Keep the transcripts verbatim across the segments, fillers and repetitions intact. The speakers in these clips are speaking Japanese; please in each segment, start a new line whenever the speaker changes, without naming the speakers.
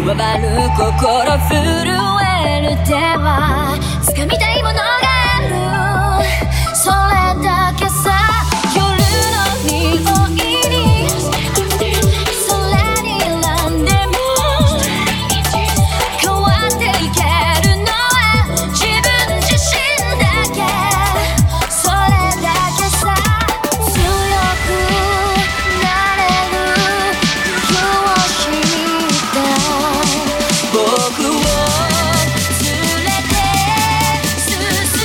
回る心震える手は掴みたいものがある、それだけさ。夜の匂いにそれに選んでも変わっていけるのは自分自身だけ、それだけさ。強くなれる理由を知りたい、僕を連れて進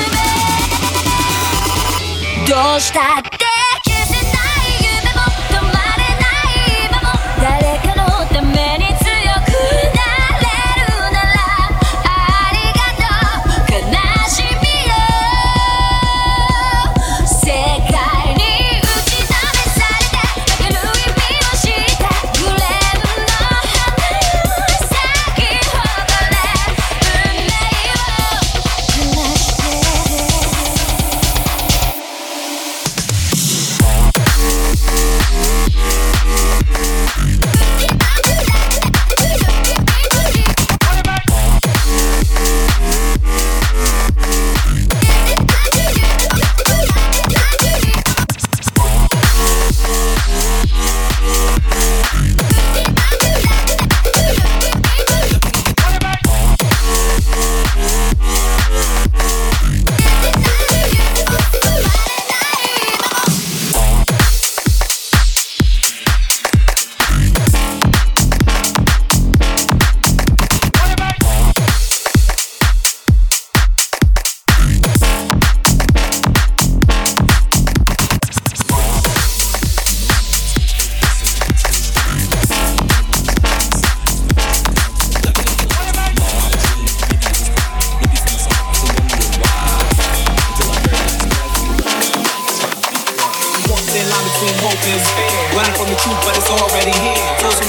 め、どうしたって消せない夢も止まれない今も、誰かのために強くなれるならありがとう、悲しみよ世界に打ちのめされてかける意味を知ったグレーの花よ咲き誇れ運命を照らして。
Running from the truth, but it's already here. Frozen